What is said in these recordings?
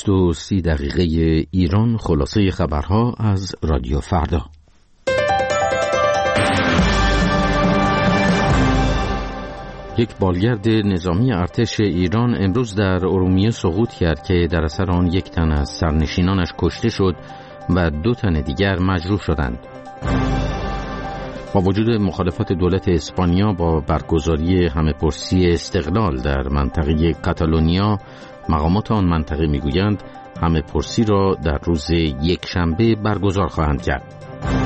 30 ایران، خلاصه خبرها از رادیو فردا. یک بالگرد نظامی ارتش ایران امروز در ارومیه سقوط کرد که در اثر آن یک تن از سرنشینانش کشته شد و 2 تن دیگر مجروح شدند. با وجود مخالفت دولت اسپانیا با برگزاری همه‌پرسی استقلال در منطقه کاتالونیا، مقامات آن منطقه میگویند همه‌پرسی را در روز یکشنبه برگزار خواهند کرد.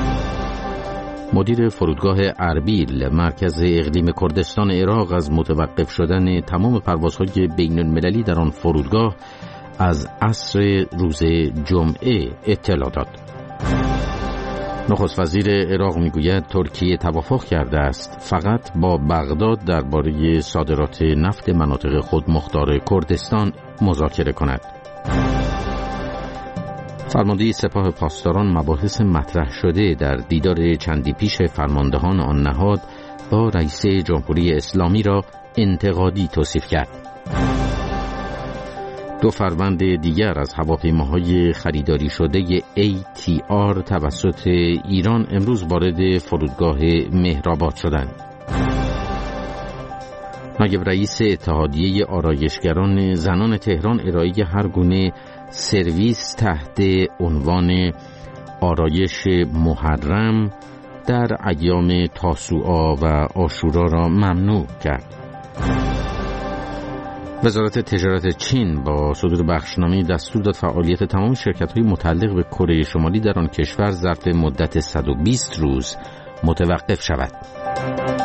مدیر فرودگاه اربیل، مرکز اقلیم کردستان عراق، از متوقف شدن تمام پروازهای بین المللی در آن فرودگاه از عصر روز جمعه اطلاع داد. نخست وزیر عراق میگوید ترکیه توافق کرده است فقط با بغداد درباره صادرات نفت مناطق خودمختار کردستان مذاکره کند. فرمانده سپاه پاسداران مباحث مطرح شده در دیدار چندی پیش فرماندهان آن نهاد با رئیس جمهوری اسلامی را انتقادی توصیف کرد. 2 فروند دیگر از هواپیماهای خریداری شده ATR توسط ایران امروز وارد فرودگاه مهرآباد شدند. نایب رئیس اتحادیه آرایشگران زنان تهران ارائه هر گونه سرویس تحت عنوان آرایش محرم در ایام تاسوعا و عاشورا را ممنوع کرد. وزارت تجارت چین با صدور بخشنامه دستور داد فعالیت تمام شرکت‌های متعلق به کره شمالی در آن کشور ظرف مدت 120 روز متوقف شود.